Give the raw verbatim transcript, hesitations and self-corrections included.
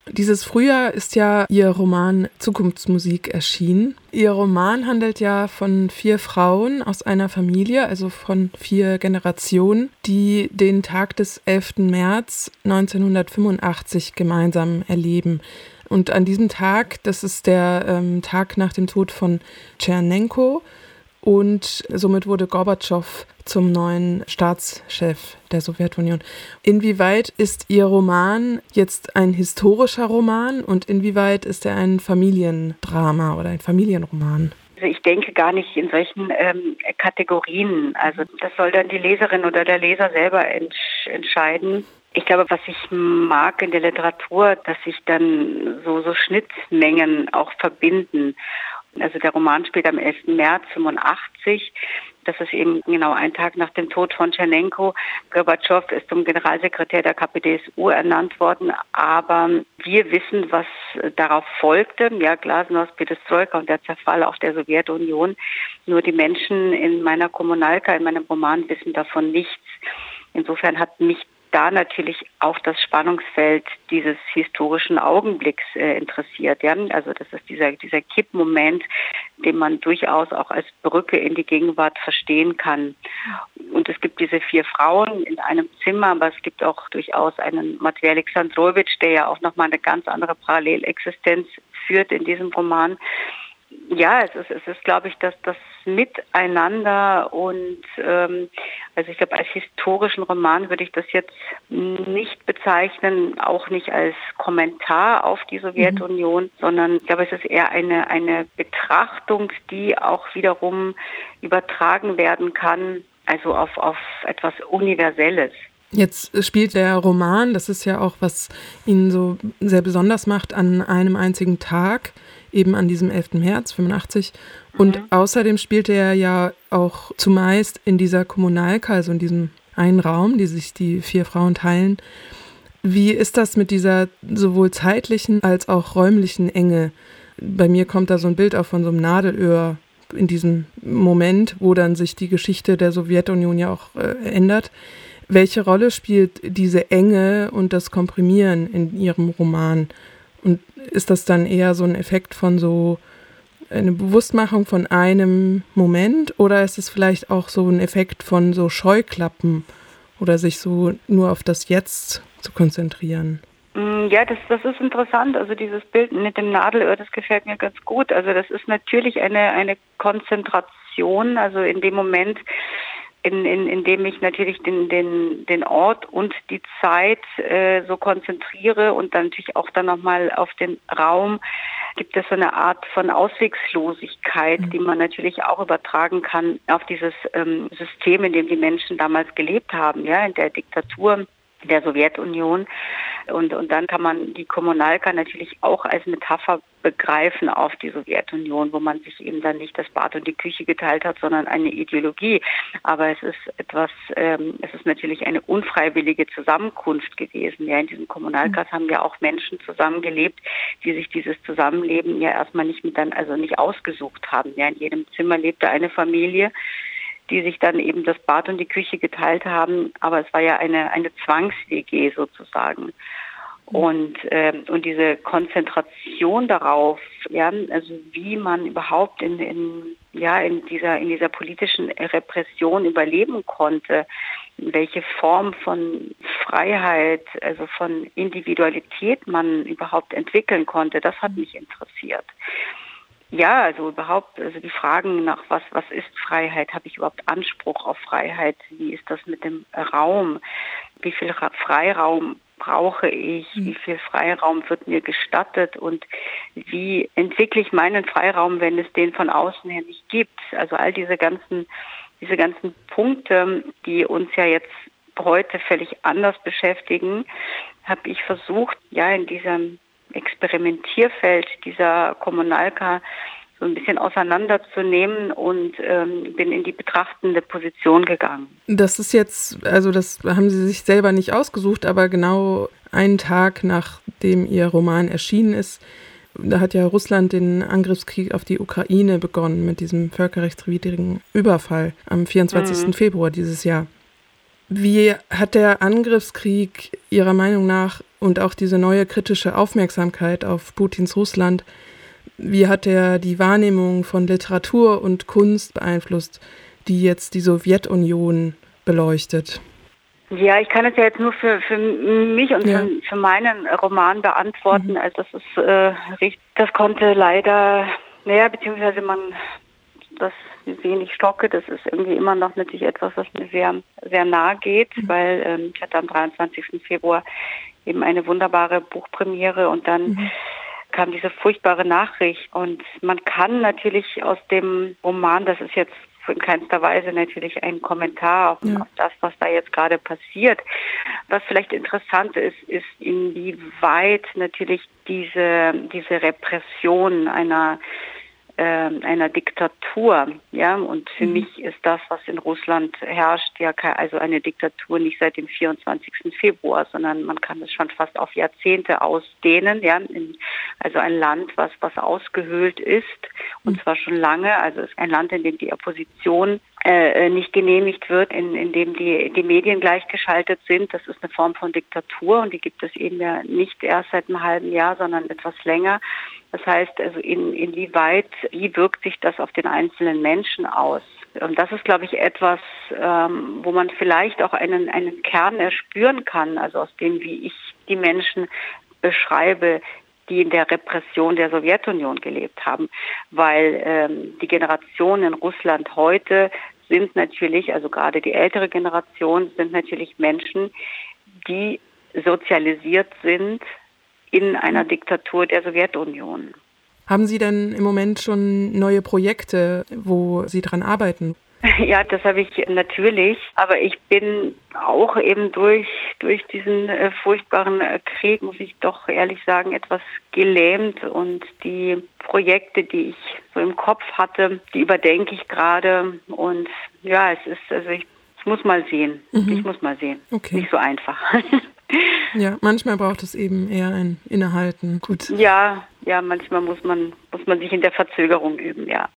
Dieses Frühjahr ist ja Ihr Roman Zukunftsmusik erschienen. Ihr Roman handelt ja von vier Frauen aus einer Familie, also von vier Generationen, die den Tag des elften März neunzehnhundertfünfundachtzig gemeinsam erleben. Und an diesem Tag, das ist der ähm, Tag nach dem Tod von Tschernenko, und somit wurde Gorbatschow zum neuen Staatschef der Sowjetunion. Inwieweit ist Ihr Roman jetzt ein historischer Roman und inwieweit ist er ein Familiendrama oder ein Familienroman? Also ich denke gar nicht in solchen ähm, Kategorien. Also das soll dann die Leserin oder der Leser selber entsch- entscheiden. Ich glaube, was ich mag in der Literatur, dass sich dann so, so Schnittmengen auch verbinden. Also der Roman spielt am elften März fünfundachtzig. Das ist eben genau ein Tag nach dem Tod von Tschernenko. Gorbatschow ist zum Generalsekretär der K P D S U ernannt worden. Aber wir wissen, was darauf folgte. Ja, Glasnost, Perestroika und der Zerfall auch der Sowjetunion. Nur die Menschen in meiner Kommunalka, in meinem Roman, wissen davon nichts. Insofern hat mich da natürlich auch das Spannungsfeld dieses historischen Augenblicks äh, interessiert. Ja? Also das ist dieser, dieser Kippmoment, den man durchaus auch als Brücke in die Gegenwart verstehen kann. Und es gibt diese vier Frauen in einem Zimmer, aber es gibt auch durchaus einen Matwei Alexandrowitsch, der ja auch nochmal eine ganz andere Parallelexistenz führt in diesem Roman. Ja, es ist, es ist, glaube ich, dass das Miteinander und ähm, also ich glaube, als historischen Roman würde ich das jetzt nicht bezeichnen, auch nicht als Kommentar auf die Sowjetunion, mhm. sondern ich glaube, es ist eher eine, eine Betrachtung, die auch wiederum übertragen werden kann, also auf, auf etwas Universelles. Jetzt spielt der Roman, das ist ja auch, was ihn so sehr besonders macht, an einem einzigen Tag, eben an diesem elften März fünfundachtzig. Und mhm. außerdem spielt er ja auch zumeist in dieser Kommunalka, also in diesem einen Raum, die sich die vier Frauen teilen. Wie ist das mit dieser sowohl zeitlichen als auch räumlichen Enge? Bei mir kommt da so ein Bild auf von so einem Nadelöhr in diesem Moment, wo dann sich die Geschichte der Sowjetunion ja auch äh, ändert. Welche Rolle spielt diese Enge und das Komprimieren in Ihrem Roman? Und ist das dann eher so ein Effekt von so eine Bewusstmachung von einem Moment oder ist es vielleicht auch so ein Effekt von so Scheuklappen oder sich so nur auf das Jetzt zu konzentrieren? Ja, das, das ist interessant. Also dieses Bild mit dem Nadelöhr, das gefällt mir ganz gut. Also das ist natürlich eine, eine Konzentration, also in dem Moment, In, in, in dem ich natürlich den, den, den Ort und die Zeit äh, so konzentriere und dann natürlich auch dann nochmal auf den Raum, gibt es so eine Art von Auswegslosigkeit, mhm. die man natürlich auch übertragen kann auf dieses ähm, System, in dem die Menschen damals gelebt haben, ja, in der Diktatur der Sowjetunion. Und, und dann kann man die Kommunalka natürlich auch als Metapher begreifen auf die Sowjetunion, wo man sich eben dann nicht das Bad und die Küche geteilt hat, sondern eine Ideologie. Aber es ist etwas, ähm, es ist natürlich eine unfreiwillige Zusammenkunft gewesen. Ja, in diesen Kommunalkas mhm. haben ja auch Menschen zusammengelebt, die sich dieses Zusammenleben ja erstmal nicht mit dann, also nicht ausgesucht haben. Ja, in jedem Zimmer lebte eine Familie, die sich dann eben das Bad und die Küche geteilt haben, aber es war ja eine eine Zwangs-W G sozusagen. Und äh, und diese Konzentration darauf, ja, also wie man überhaupt in in ja in dieser in dieser politischen Repression überleben konnte, welche Form von Freiheit, also von Individualität man überhaupt entwickeln konnte, das hat mich interessiert. Ja, also überhaupt, also die Fragen nach was, was ist Freiheit? Habe ich überhaupt Anspruch auf Freiheit? Wie ist das mit dem Raum? Wie viel Freiraum brauche ich? Wie viel Freiraum wird mir gestattet? Und wie entwickle ich meinen Freiraum, wenn es den von außen her nicht gibt? Also all diese ganzen, diese ganzen Punkte, die uns ja jetzt heute völlig anders beschäftigen, habe ich versucht, ja, in diesem Experimentierfeld dieser Kommunalka so ein bisschen auseinanderzunehmen und ähm, bin in die betrachtende Position gegangen. Das ist jetzt, also das haben Sie sich selber nicht ausgesucht, aber genau einen Tag nachdem Ihr Roman erschienen ist, da hat ja Russland den Angriffskrieg auf die Ukraine begonnen mit diesem völkerrechtswidrigen Überfall am vierundzwanzigsten Februar dieses Jahr. Wie hat der Angriffskrieg Ihrer Meinung nach und auch diese neue kritische Aufmerksamkeit auf Putins Russland, wie hat er die Wahrnehmung von Literatur und Kunst beeinflusst, die jetzt die Sowjetunion beleuchtet? Ja, ich kann es ja jetzt nur für, für mich und ja. für, für meinen Roman beantworten. Mhm. Also das ist äh, richtig, das konnte leider, naja, beziehungsweise man, das sehen ich stocke, das ist irgendwie immer noch natürlich etwas, was mir sehr, sehr nahe geht, mhm. weil ähm, ich hatte am dreiundzwanzigsten Februar eben eine wunderbare Buchpremiere und dann mhm. kam diese furchtbare Nachricht. Und man kann natürlich aus dem Roman, das ist jetzt in keinster Weise natürlich ein Kommentar auf, ja. auf das, was da jetzt gerade passiert. Was vielleicht interessant ist, ist, inwieweit natürlich diese, diese Repression einer einer Diktatur, ja, und für mhm. mich ist das, was in Russland herrscht, ja, also eine Diktatur nicht seit dem vierundzwanzigsten Februar, sondern man kann es schon fast auf Jahrzehnte ausdehnen, ja, in, also ein Land, was, was ausgehöhlt ist, und mhm. zwar schon lange, also es ist ein Land, in dem die Opposition äh, nicht genehmigt wird, in, in dem die, die Medien gleichgeschaltet sind. Das ist eine Form von Diktatur und die gibt es eben ja nicht erst seit einem halben Jahr, sondern etwas länger. Das heißt, also in, inwieweit, wie wirkt sich das auf den einzelnen Menschen aus? Und das ist, glaube ich, etwas, ähm, wo man vielleicht auch einen, einen Kern erspüren kann, also aus dem, wie ich die Menschen beschreibe, die in der Repression der Sowjetunion gelebt haben. Weil ähm, die Generationen in Russland heute sind natürlich, also gerade die ältere Generation, sind natürlich Menschen, die sozialisiert sind in einer Diktatur der Sowjetunion. Haben Sie denn im Moment schon neue Projekte, wo Sie dran arbeiten? Ja, das habe ich natürlich, aber ich bin auch eben durch durch diesen äh, furchtbaren äh, Krieg, muss ich doch ehrlich sagen, etwas gelähmt, und die Projekte, die ich so im Kopf hatte, die überdenke ich gerade, und ja, es ist, also ich, ich muss mal sehen, mhm. ich muss mal sehen, okay. Nicht so einfach. Ja, manchmal braucht es eben eher ein Innehalten. Gut. Ja, ja, manchmal muss man muss man sich in der Verzögerung üben, ja.